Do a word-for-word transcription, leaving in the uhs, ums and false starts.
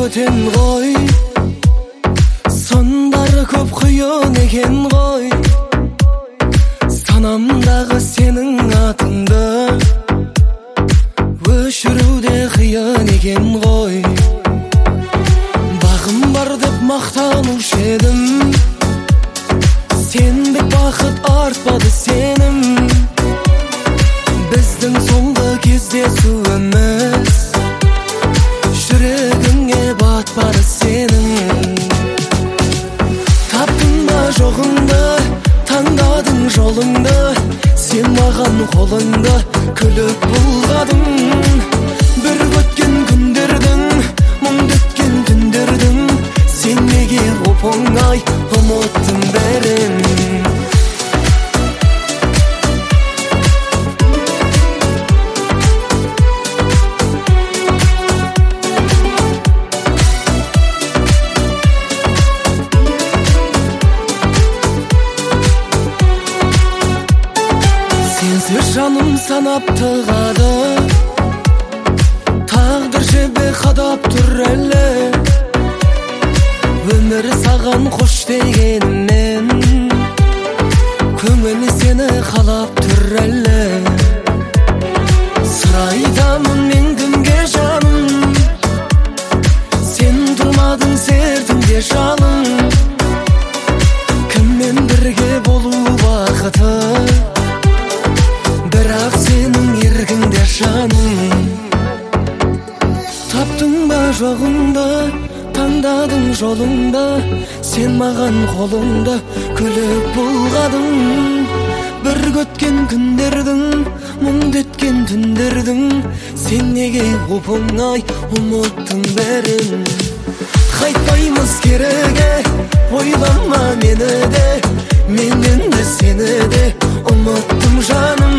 өтен ғой, сондары көп қиын екен ғой. Санамдағы сенің атыңды өшіруде қиын екен ғой. Бағым бар деп мақтанушы едім, сендік бақыт артпады сенім. Біздің соңғы кездесуіміз жүрегіңе батпады сенің. Таптың ба жоғыңды, таңдадың жолыңды, сен маған қолыңды күліп бұлғадың. Bir өткен күндердің, мұңды өткен түндердің, сен неге оп-оңай ұмыттың бәрін? Сенсіз жаным санап тығады, тағдыр жебе қадап тұр әлі. Өмір саған қош дегенмен, көңіл сені қалап тұр әлі. Сыр айтамын мен кімге жаным, сен тұрмадың сертімде жалын. Кіммен бірге болу бақыты, бірақ сенің еркіңде жаным. Таптың ба жоғыңды, таңдадың жолыңды, сен маған қолыңды күліп бұлғадың. Bir өткен күндердің, мұңды өткен түндердің, сен неге оп-оңай ұмыттың бәрін? Қайтпаймыз кереге, ойлама мені де, мен енді сені де ұмыттым жаным.